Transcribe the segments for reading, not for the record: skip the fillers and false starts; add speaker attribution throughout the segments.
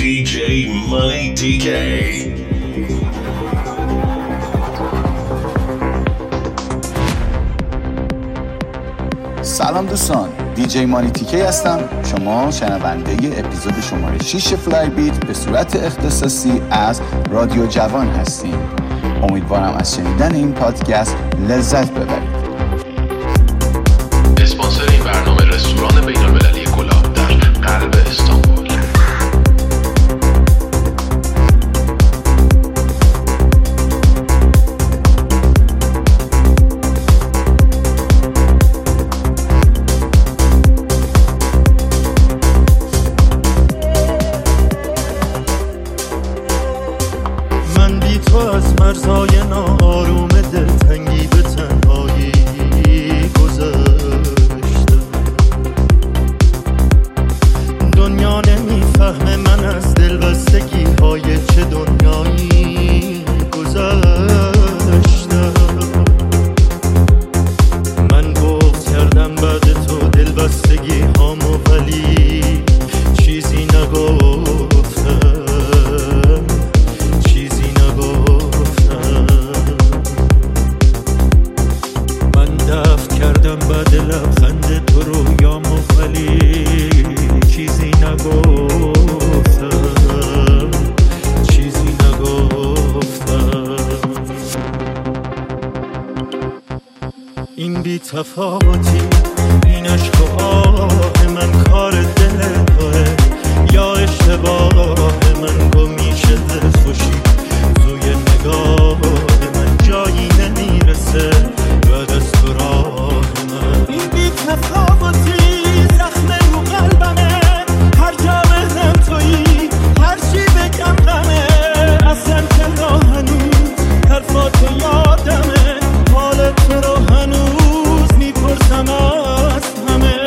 Speaker 1: DJ Money DK.
Speaker 2: سلام دوستان، دیجی مانی تیکی هستم. شما شنونده اپیزود شماره 6 فلای بیت به صورت اختصاصی از رادیو جوان هستیم. امیدوارم از شنیدن این پادکست لذت ببرید.
Speaker 1: اسپانسر این برنامه رستوران بین‌المللی گلاب در قلب استانبول.
Speaker 3: از مرزهای ناآروم دلتنگی به تنهایی گذشتم. دنیا نمیفهمه من از دلبستگی های چه دنیایی گذشتم. من بغض کردم بعد تو دلبستگی هامو، ولی چیزی نگفتم. بعد لبخند تو رویامو، ولی چیزی نگفتم. این بی تفاوتی، این عشق و آه من کار دل توه یا اشتباه من؟ گم میشه دلخوشی توی نگاه من، جایی نمیرسه بعد از تو راه من. این بی تفاوتی زخم رو قلبمه، هر جا بزن تویی، هر چی بگم غمه. اصلا چرا هنوز حرفاتو یادمه، حال تو رو هنوز میپرسم از همه.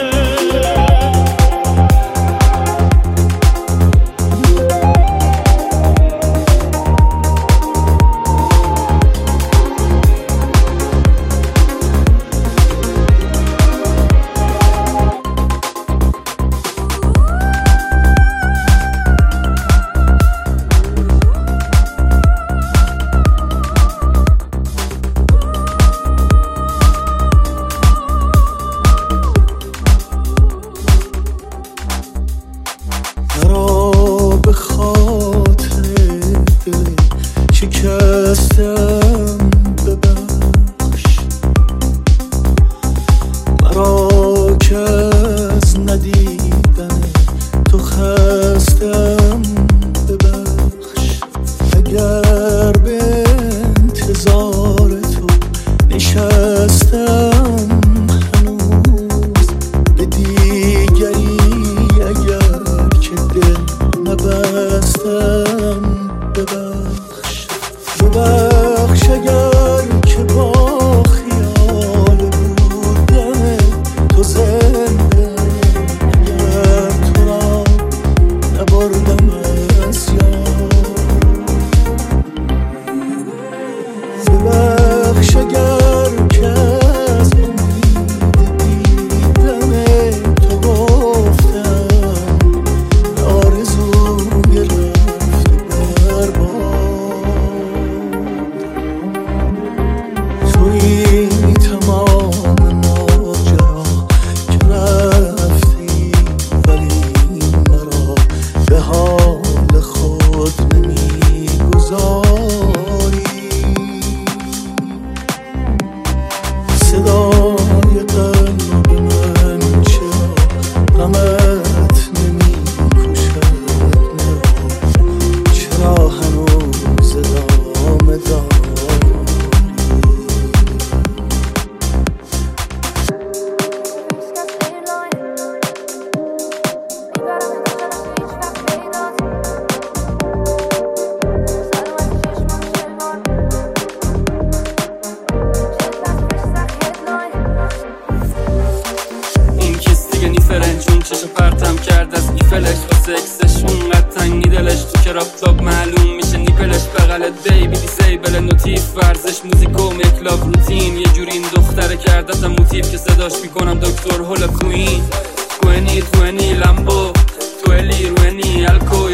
Speaker 4: کرافتاب معلوم میشه نیپلش بغلت بیبی دیسیبل نوتیف ورزش موزیک و مکلاف روتین یه جوری این دختره کردتم موتیف که صداش میکنم دکتر هولا کوین 2020 لامبو 20 روینی الکو یه رو کن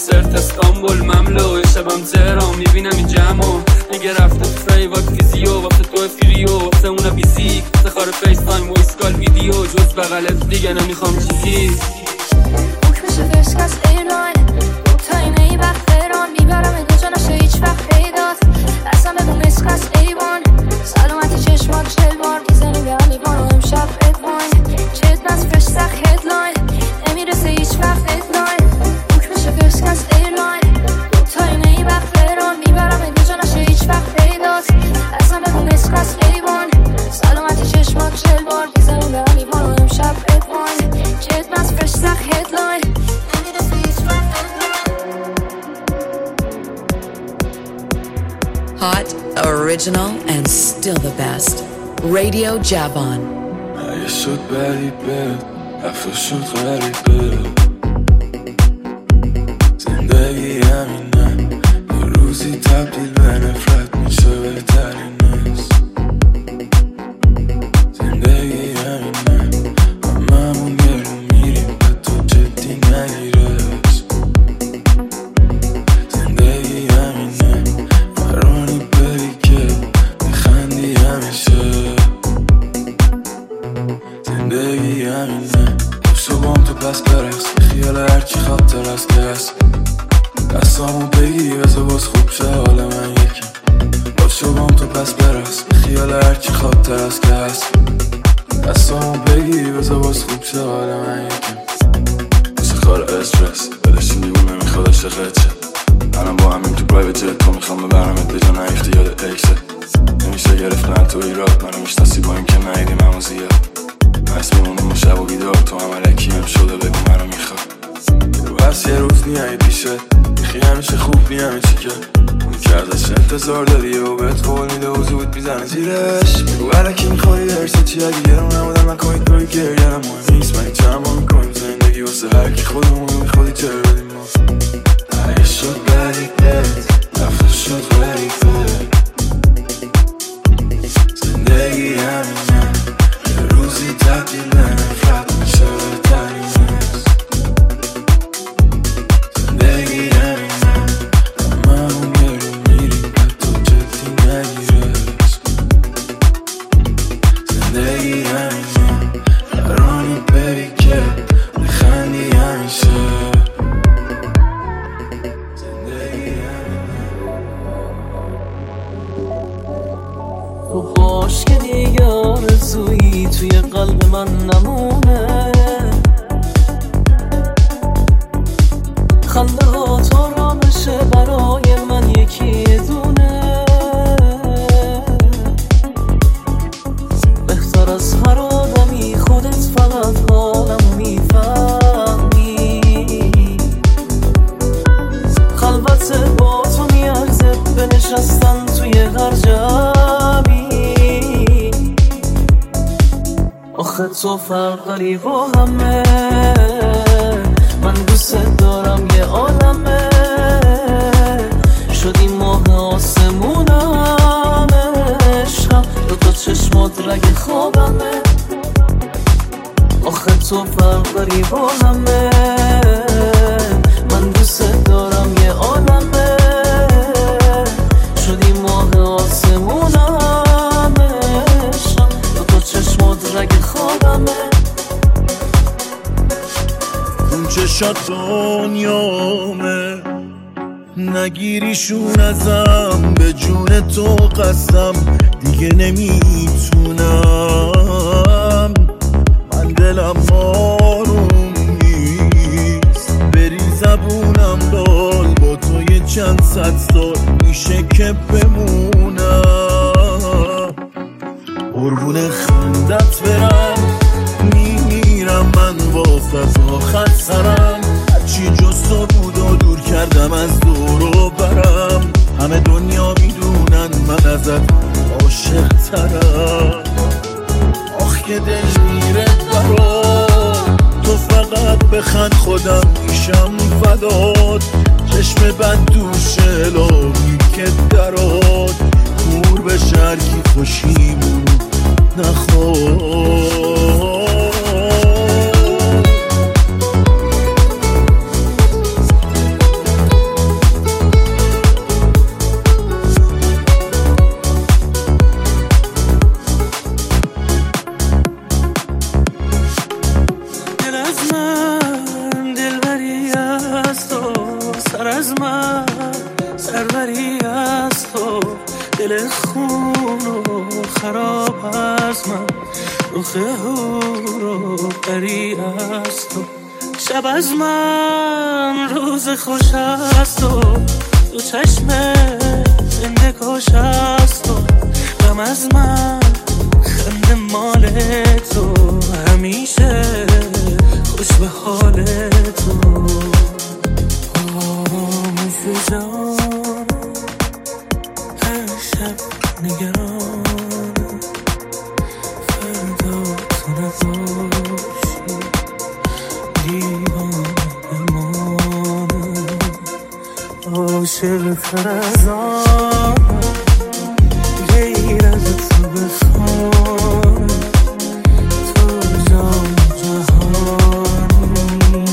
Speaker 4: کنسرت استانبول مملو، شبم تهران میبینم این جمعو دیگه رفته تو فیوال فیزیو، وقت تو فریو وقت اونا بیزیک تخار فیس تایم و اسکال ویدیو، جز بغلت دیگه نمیخوام چیزی
Speaker 5: بشه فرسک از ایرلاین تا اینه ای وقت ایران میبرم دو جا نشه هیچ وقت پیدات اصلا بگو مسک از ایوان سلامتی چشمان 40 بار میزنیم به علیوان و امشب ادواین چهت بس فرش سخ هدلاین نمیرسه هیچ وقت ادلاین بوک بشه فرسک از ایرلاین تا اینه ای وقت ایران میبرم دو جا نشه هیچ وقت پیدات اصلا بگو مسک از ایوان سلامتی چشمان 40 بار میزنیم به علیوان و امشب ادواین چهت بس فرش سخ هدلاین
Speaker 6: Hot, original, and still the best. Radio Javon.
Speaker 7: اگه شد غریبه رفت شد غریبه زندگی همینه یه روزی تبدیل به نفرت میشه بهترین است زندگی همینه هممون یه رو میریم و تو جدی نگیرش زندگی همینه فرانی بری که بخندی همیشه زندگی همینه صبحم تو پس برقص به خیال هرچی خاطر است که هست دستامو بگی بزا باز خوب شه حال من یکم باز صبحم تو پس برقص به خیال هرچی خاطر است که هست دستامو بگی بزا باز خوب شه حال من یکم مثل خار استرس بدشی میبونه میخواد عشقت شه منم با همین تو پرایوت جت تو میخوام ببرمت به جا نیفتی یاد ایکست نمیشه گرفت من تو ایراد منو میشناسی با این که نهیدیم همو زیاد نایس میمونیم و شب و بیدار تو هم علکیم شده بگو منو میخواد رو هست یه روز نیایی پیشه میخی همیشه خوب نیمی چی که اون که ازش انتظار داری و بهت قول میده و زود میزنه زیرش بگو علکی میخوری درسه چی اگه گرم نمودم نکنید توی گریه مهم نیست من چند ما میکنیم زندگی واسه هرکی خودمون میخوادی چرا بدیم ما اگه شد غریبه رفته شد غریبه زندگی همینه یه روزی تبدیل به نفرت میشه بهترین است زندگی همینه هممون یه رو میریم و تو جدی نگیرش زندگی همینه فرانی بری که بخندی همیشه
Speaker 8: تو باش که دیگه آرزویی توی قلب من نمونه خنده ها تا را بشه برای من یکی دونه بهتر از هر آدمی خودت فقط حالم میفهمی خلوت با تو میارزه بنشستن توی هر جمعی آخه تو فرقی با همه من دوست دارم یه عالمه شدی ماه آسمونم عشقم دو تا چشمات رگ خوابمه آخه تو فرقی با همه من دوست دارم یه عالمه شدی ماه آسمونم عشقم دو تا چشمات رگ خوابمه
Speaker 3: اون چشات دنیامه نگیریشون ازم به جون تو قسم دیگه نمیتونم من دلم آروم نیست بری زبونم لال با تو یه چند صد سال میشه که بمونم قربون خندت برم میمیرم من واسه آخر سرم هرچی جز تو بود و دور کردم از دور و برم همه دنیا میدونن من ازت عاشق ترم آخ که دل میره برات تو فقط بخند خودم میشم فدات چشم بد دوشه لابی که درات نور به شرکی خوشیمون نخواد
Speaker 8: شوخ رو بری از تو، شب از من روز خوش از تو، تو چشم زنده کش از تو، غم از من خنده مال تو، همیشه خوش به حال تو. آموز جان هر شب نگران فردا تو نباشی، دیوانه بمانم عاشق فرزان غیر از تو بخوان، تو جان جهانی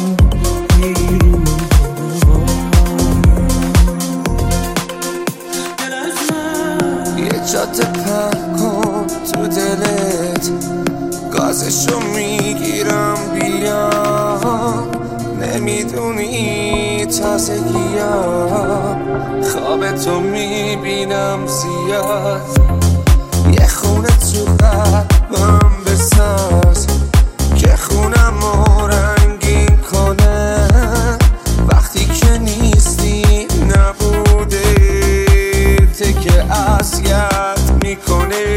Speaker 8: دل از من
Speaker 9: یه جاده پر کن تو دلت، گازشو میگیرم بیا، نمیدونی تازگی‌ها خواب تو میبینم زیاد، یه خونه تو قلبم بساز که خونمو رنگین کنه، وقتی که نیستی نبوده تکه اذیت میکنه،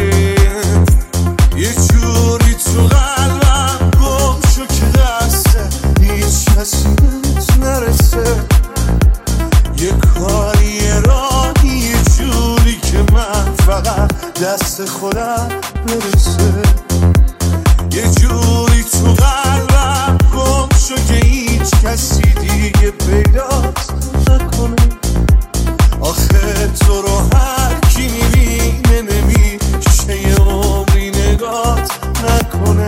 Speaker 9: یه جوری تو قلبم گم شو که دسته هیچ کسی نرسه، یه کاری راهی یه جوری که من فقط دست خودم برسه، یه جوری تو قلبم گم شو که هیچ کسی دیگه پیداست نکنه، آخه تو رو هر کی میبینه نمیشه یه عمری نگات نکنه.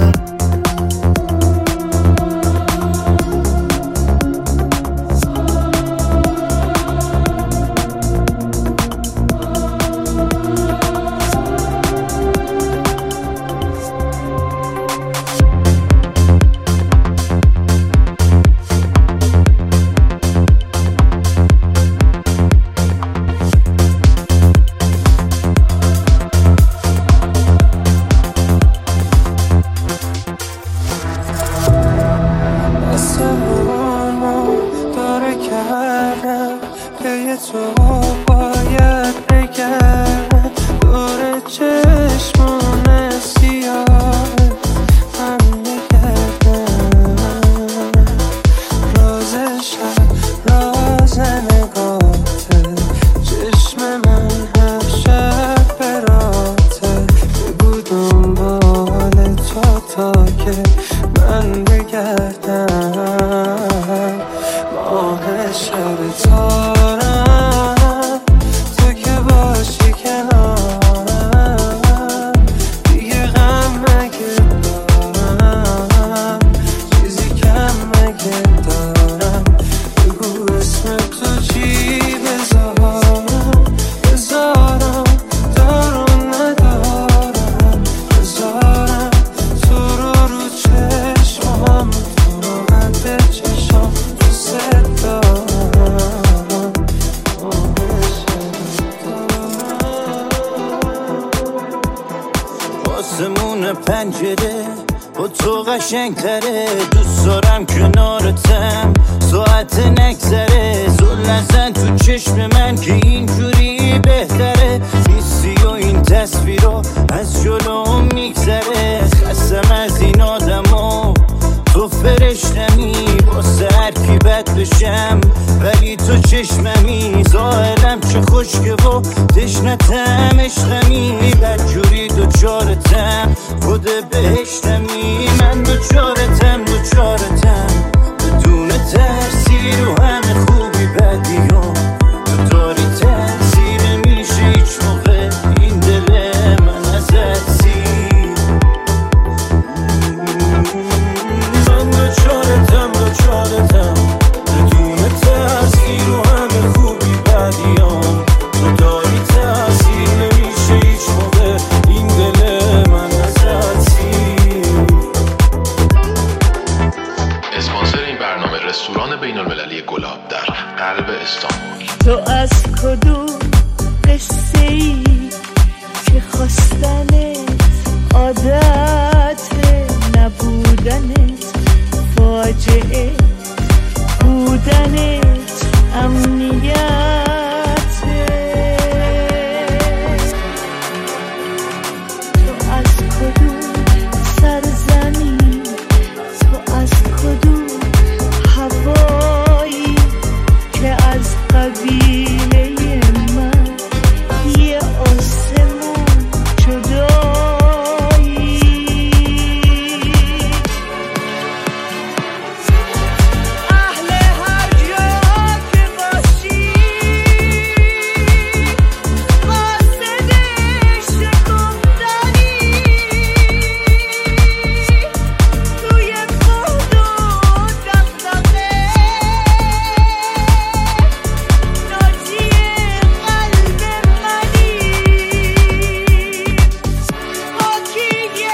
Speaker 10: آسمون پنجره با تو قشنگتره، دوست دارم کنارتم ساعت نگذره، زل نزن تو چشم من که اینجوری بهتره، نیستی و این تصویرها از جلو میگذره، خستم از این آدما تو فرشتمی، واسه هر کی بد بشم ولی تو چشممی، ظاهرم چه خوشگه و تشنتم عشقمی، بدجوری دوچارتم خود بهشتمی، من دوچارتم بدون ترسی رو همه خوبی بدیام، تو داری تاثیر میشه هیچ موقع این دل من ازت سیر، من دوچارتم بدون ترسی رو همه خوبی بدیام، تو داری تاثیر نمیشه هیچ موقع این دل من ازت سیر.
Speaker 1: اسپانسر این برنامه رستوران بین المللی گلاب در قلب استانبول.
Speaker 11: تو از کدوم قصه ای که خواستنت عادت نبودنت فاجعه بودنت امنیت تو از کدوم سرزمین تو از کدوم هوایی که از قبیله من یه آسمون جدایی اهل هر جا که باشی قاصد شکفتنی توی خود و دغدغه ناجی قلب منی پاکی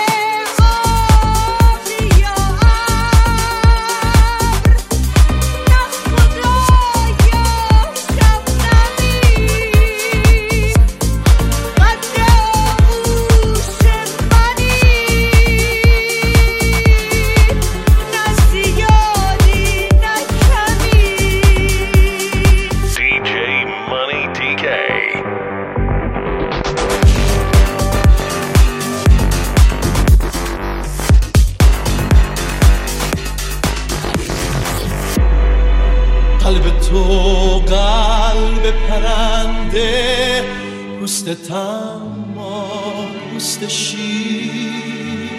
Speaker 11: آبی یا
Speaker 1: DJ Money TK.
Speaker 3: قلب تو قلب پرنده پوست تما پوست شیر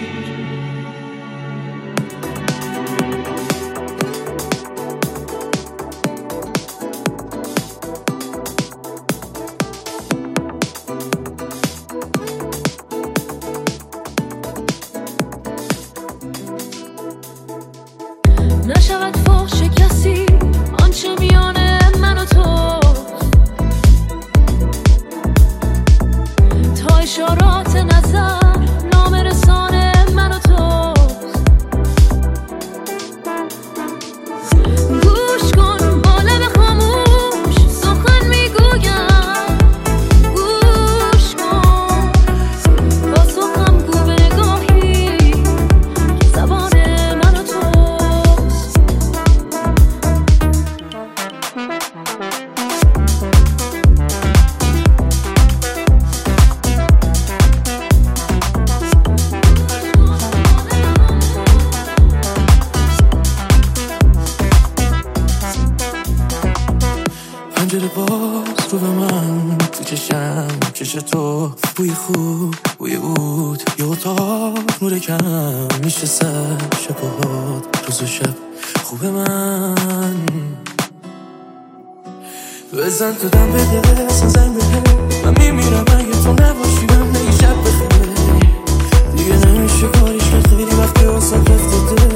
Speaker 5: نشود فحش کسی آنچه میان من و تو تا اشارات نظر نام رسان من و تو گوش کن با لب خاموش سخن میگویم گوش کن با سخن گو به نگاهی زبان من و توست
Speaker 7: پنجره باز رو به من تو چشم چش تو بوی خوب بوی عود یه اتاق نور کم میشه سر شب و باد روز و شب خوب من بزن تو دم بده اصلا زنگ بده من میمیرم اگه تو نباشی من نگی شب بخیر دیگه نمیشه کاریش که خیلی وقتی آسان رفته ده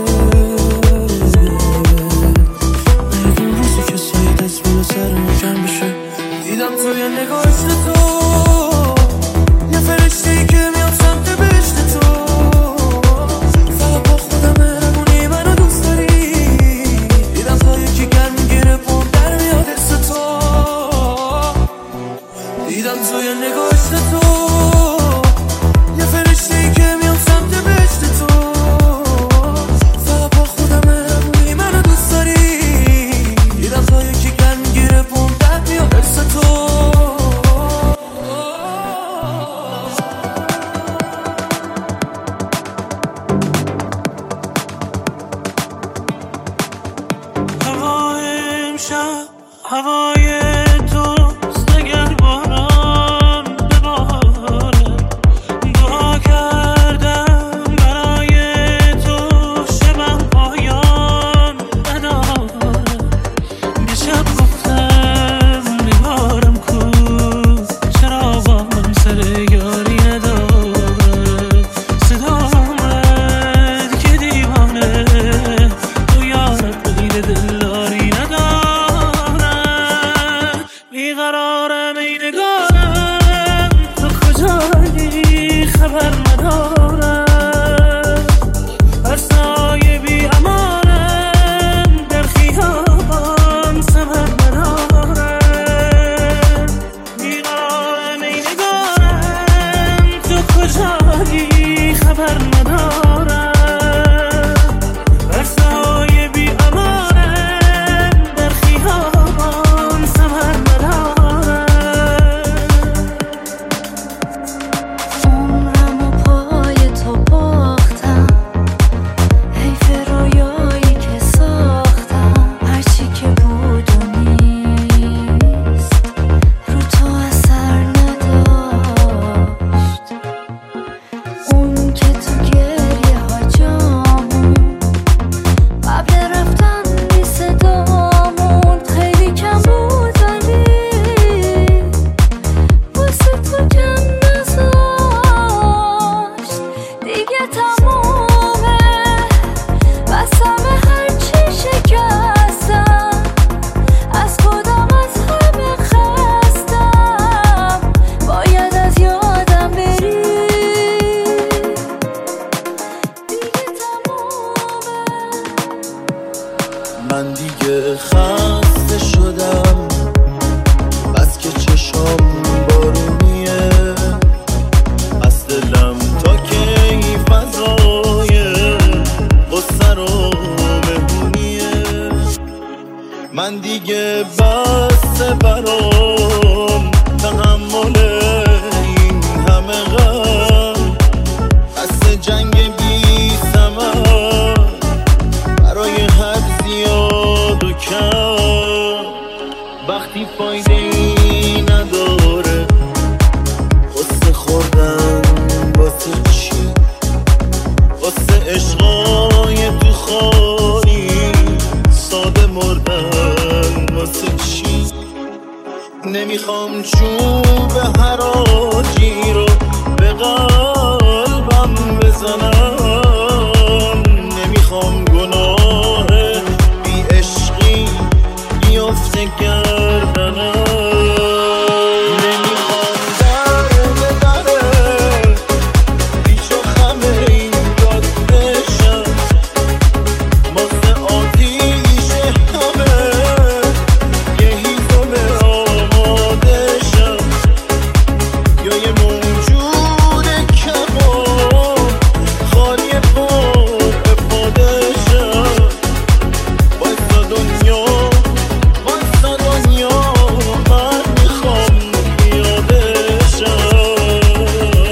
Speaker 7: نگیم روزی که سایه دست بالا سرمون کم بشه دیدم توی نگاهست تو یه فرشته‌ای که میام سمت بهشت تو فقط با خودم همونی منو دوست داری دیدم تا یکی گرم میگیره پام در میاد حس تو دیدم توی نگاهست تو یه فرشته‌ای که میام سمت بهشت تو فقط با خودم همونی منو دوست داری دیدم تا یکی گرم میگیره پام در میاد حس تو
Speaker 3: هوای امشب هوای توست اگر باران بباره دعا کردم برای تو شبم پایان نداره دیشب گفتم نگارم کو چرا با من سر یاری نداره صدام رد که دیوانه تو یارت غیر دلداری نداره
Speaker 10: خسته شدم بس که چشام بارونیه از دلم تا که این فضای غصه رو مهمونیه من دیگه بس برام تحمل این همه غم بس جنگ بی ثمر برای هر زیاد و کم وقتی فایده ای نداره قصه خوردن واسه چی واسه عشقای تو خالی ساده مردن واسه چی نمیخوام چوب حراجی رو به قلبم بزنم نمیخوام گناه بی عشقی بیافته گردنم نمیخوام درد دره پیش و خمه این یاد بشم واسه آتیش همه یه هیزم آماده شم یا یه موجود کمان خالی پر افاده شم واسه دنیا من میخوام پیاده شم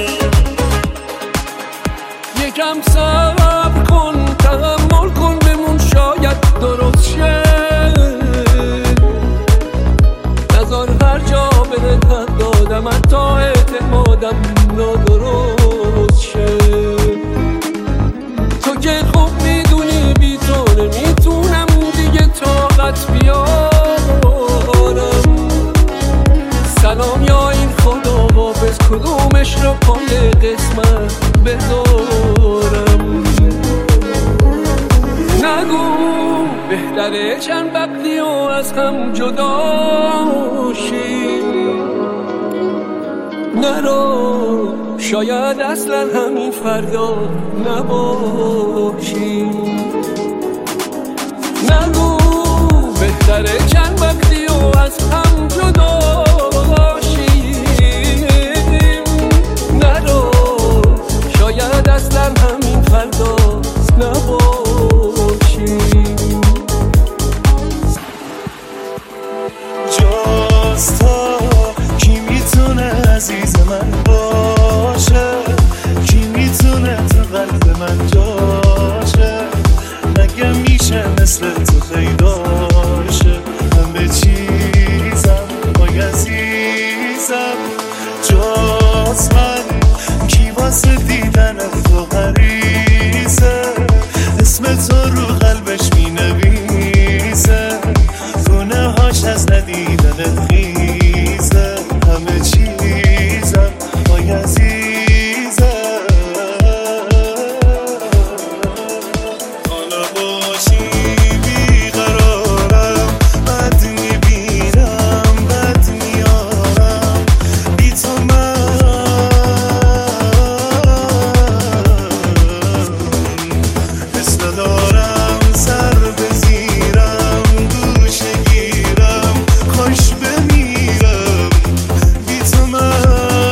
Speaker 4: یکم صبر کن تحمل کن بمون شاید درست شه نذار هر جا به دلت دادم حتی اعتمادم نادرست شه تو که خوب میدونی بی تو نمیتونم دیگه طاقت بیارم سلام یا این خدا حافظ کدومش رو پای قسمت بذارم نگو بهتره چند وقتی و از هم جدا شیم نرو شاید اصلا همین فردا نباشیم نگو بهتره چند وقتی و از هم جدا شیم نرو شاید اصلا همین فردا نباشیم
Speaker 9: جاست تا کی میتونه عزیز من باشه کی میتونه تو قلب من جاشه مگه میشه مثل تو پیداشه همه چیزم وای عزیزم جاست من کی واسه دیدن تو حریصه اسم تو رو قلبش مینویسه گونه هاش از ندیدنت خیزه همه چیزم وای عزیزم حالا باشی بیقرارم بد میبینم بد میارم بی تو من مثل دارم سر بزیرم گوشه گیرم خوش بمیرم بی تو من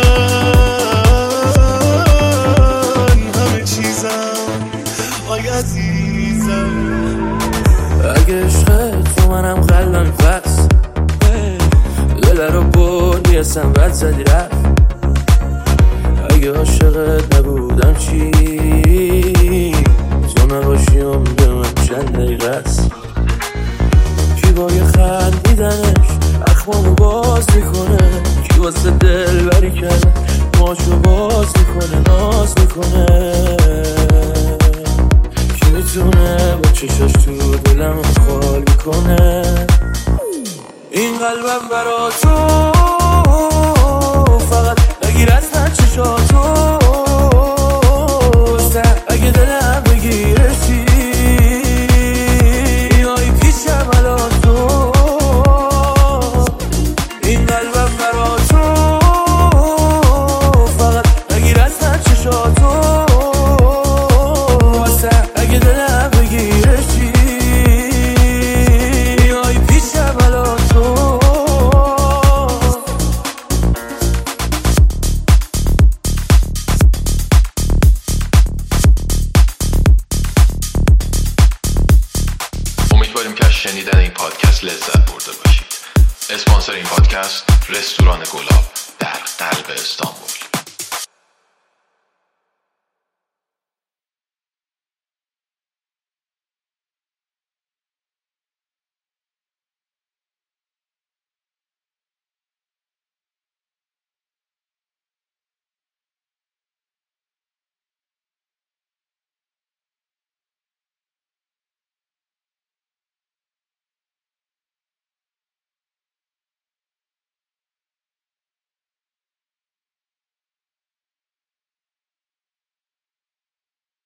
Speaker 9: همه چیزم آی عزیزم
Speaker 7: اگه عشقت تو منم قلبم فس دل رو بردی اصلا بد زدی رفت اگه عاشقت نبودم چی تو نباشی عمر من چند دقیقه است کی با یه خط میدنش اخمامو باز میکنه کی واسه دل بری کرده ماشو باز میکنه ناز میکنه کی میتونه با چشاش تو دلم خال میکنه این قلبم برا تو فقط بگیر از هر چشاتو اگه دلم بگیرشی آی پیشم الان تو این قلبم برا تو فقط بگیر از هر چشاتو اگه دلم بگیرشی آی
Speaker 1: اسپانسر این پادکست رستوران گلاب در قلب استانبول.